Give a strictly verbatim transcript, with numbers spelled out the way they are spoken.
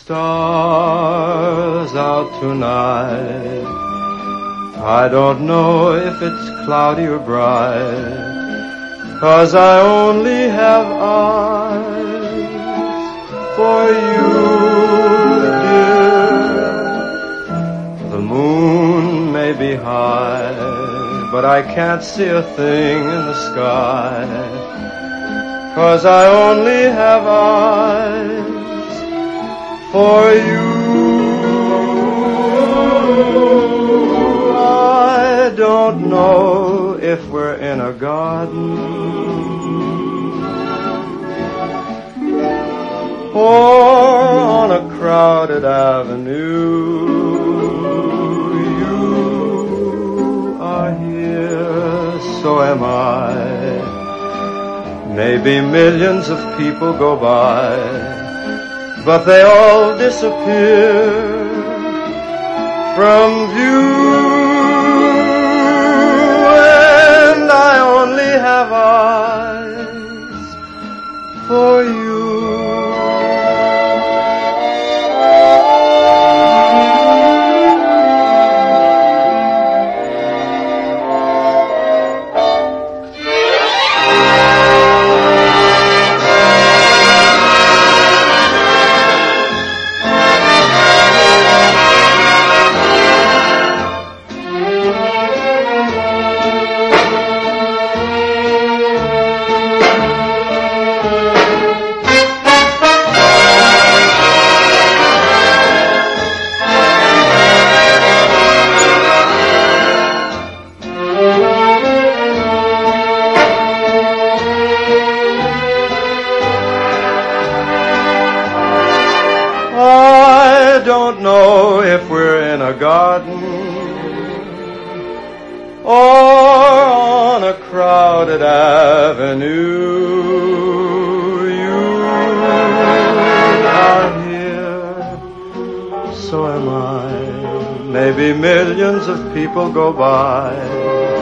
stars out tonight. I don't know if it's cloudy or bright, 'cause I only have eyes for you, dear. The moon may be high, but I can't see a thing in the sky, 'cause I only have eyes for you. I don't know if we're in a garden or on a crowded avenue. You are here, so am I. Maybe millions of people go by, but they all disappear from view. And I only have eyes for you. I don't know if we're in a garden or on a crowded avenue. You are here, so am I. Maybe millions of people go by,